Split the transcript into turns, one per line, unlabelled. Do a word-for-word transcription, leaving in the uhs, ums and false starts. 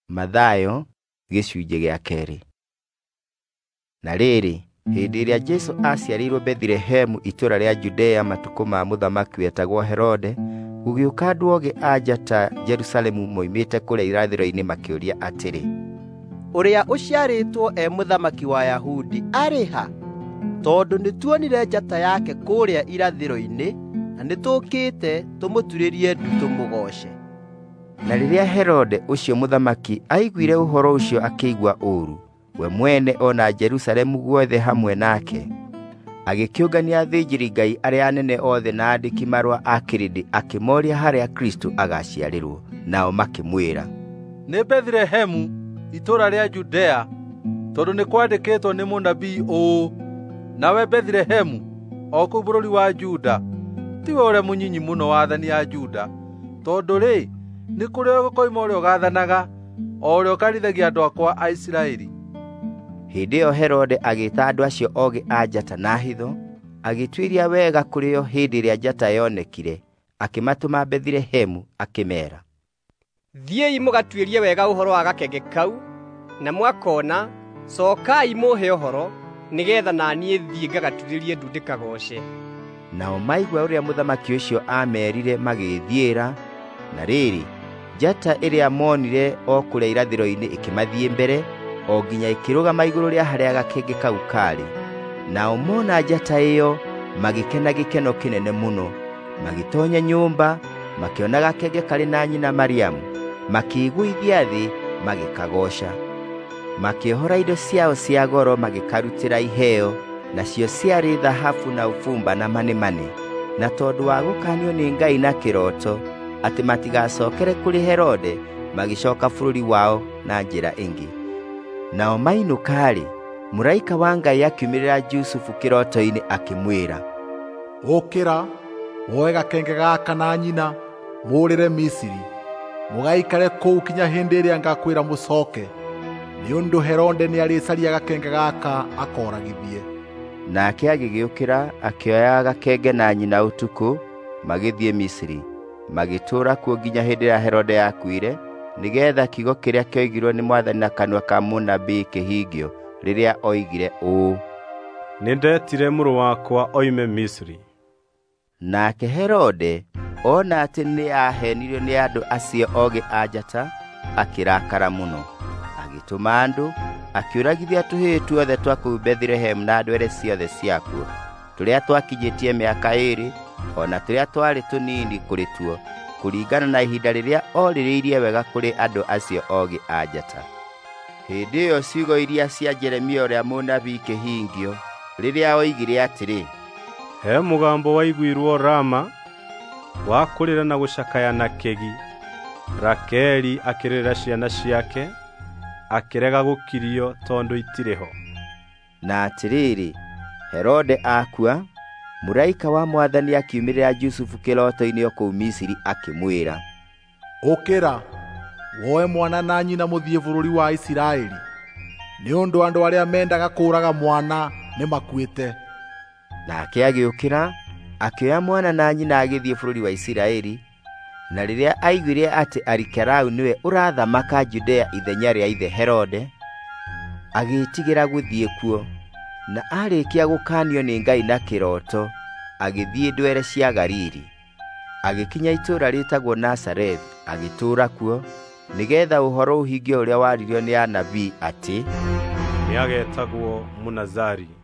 Mathayo gĩcunjĩ gĩa kerĩ. Na rĩrĩ, hĩndĩ ĩrĩa Jesũ aciarĩirwo Bethlehemu itũũra rĩa Judea matukũ ma mũthamaki wetagwo Herode, gũgĩũka andũ ogĩ a njata Jerusalemu moimĩte kũrĩa irathĩro-inĩ makĩũria atĩrĩ,
ũrĩa ũciarĩtwo e mũthamaki wa Ayahudi arĩ ha? Tondũ nĩtuonire njata yake kũrĩa irathĩro-inĩ, na nĩtũũkĩte tũmũturĩrie ndu tũmũgooce.
Na rĩrĩa Herode ũcio mũthamaki aiguire ũhoro ũcio akĩigua ũũru, we mwene ona Jerusalemu guothe hamwe nake, agĩkĩũngania athĩnjĩri-Ngai arĩa anene othe na andĩki marũa a kĩrĩndĩ, akĩmoria harĩa Kristo agaciarĩrwo. Nao makĩmwĩra,
nĩ Bethlehemu, itũũra rĩa Judea, tondũ nĩ kwandĩkĩtwo nĩ mũnabii ũũ: nawe Bethlehemu, o kũu bũrũri wa Juda, tiwe ũrĩa mũnyinyi mũno wa athani a Juda, tondũ rĩ, nĩ kũrĩ ũgũkoima ũrĩa ũgathanaga, o ũrĩa ũkarithagia andũ akwa a Isiraeli.
Hĩndĩ ĩyo Herode agĩĩta andũ acio ogĩ a njata na hitho, agĩtuĩria wega kũrĩ o hĩndĩ ĩrĩa njata yonekire, akĩmatũma Bethlehemu akĩmeera,
thiĩi mũgatuĩrie wega ũhoro wa gakenge kau, na mwakona, cokai mũhe ũhoro, nĩgeetha na niĩ thiĩ ngagaturĩrie ndu ndĩkagooce.
Nao maigua ũrĩa mũthamaki ũcio amerire magĩthiĩra, na rĩrĩ, njata ĩrĩa monire o kũrĩa irathĩro-inĩ ĩkĩmathiĩ mbere, o nginya ĩkĩrũgama igũrũ rĩa harĩa gakenge kau karĩ. Nao mona njata ĩyo, magĩkena gĩkeno kĩnene mũno, magĩtoonya nyũmba, makĩona gakenge karĩ na nyina Mariamu, makĩĩgũithia thĩ, magĩkagooca. Makĩohora indo ciao cia goro magĩkarutĩra iheo, nacio ciarĩ thahabu na ũbumba na manemane. Na tondũ wa gũkanio nĩ Ngai na kĩroto, atĩ matigacokere kũrĩ Herode, magĩcoka bũrũri wao na njĩra ĩngĩ. Nao mainũka-rĩ, mũraika wa Ngai akiumĩrĩra Jusufu kĩroto-inĩ akĩmwĩra,
ũkĩra, woe gakenge gaka na nyina, mũũrĩre Misiri, mũgaikare kũu kinya hĩndĩ ĩrĩa ngakwĩra mũcooke, nĩ ũndũ Herode nĩarĩcaria gakenge gaka akooragithie.
Nake agĩgĩũkĩra, akĩoya gakenge na nyina ũtukũ, magĩthiĩ Misiri. Magĩtũũra kuo nginya hĩndĩ ĩrĩa Herode yakuire, nĩgeetha kiugo kĩrĩa kĩoigirwo nĩ Mwathani na kanua ka mũnabii kĩhingio, rĩrĩa oigire ũũ,
nĩndetire mũrũ wakwa oime Misiri.
Nake Herode, ona atĩ nĩahenirio nĩ andũ acio ogĩ a njata, akĩrakara mũno. Agĩtũma andũ, akĩũragithia tũhĩĩ tuothe twa kũu Bethlehemu na ndwere ciothe ciakuo, tũrĩa twakinyĩtie mĩaka ĩĩrĩ, ona tũrĩa twarĩ tũnini kũrĩ tuo, kũringana na ihinda rĩrĩa orĩrĩirie wega kũrĩ andũ acio ogĩ a njata. Hĩndĩ ĩyo ciugo iria cia Jeremia ũrĩa mũnabii kĩhingio, rĩrĩa oigire atĩrĩ,
he mũgambo waiguirwo Rama, wa kũrĩra na gũcakaya na kĩgi, Rakeli akĩrĩra ciana ciake, akĩrega gũkirio tondũ itirĩ ho.
Na atĩrĩrĩ, Herode akua, mũraika wa Mwathani akiumĩrĩra Jusufu kĩroto-inĩ o kũu Misiri akĩmwĩra,
ũkĩra, woe mwana na nyina mũthiĩ bũrũri wa Isiraeli, nĩ ũndũ andũ arĩa mendaga kũũraga mwana nĩmakuĩte.
Nake agĩũkĩra, akĩoya mwana na nyina agĩthiĩ bũrũri wa Isiraeli. Na rĩrĩa aiguire atĩ Arikelau nĩwe ũrathamaka Judea ithenya rĩa ithe Herode, agĩĩtigĩra gũthiĩ kuo. Na arĩkia gũkanio nĩ Ngai na kĩroto, agĩthiĩ ndwere cia Galili. Agĩkinya itũũra rĩtagwo Nazarethi, agĩtũũra kuo, nĩgeetha ũhoro ũhingio ũrĩa waririo nĩ anabii atĩ,
nĩagetagwo Mũnazari.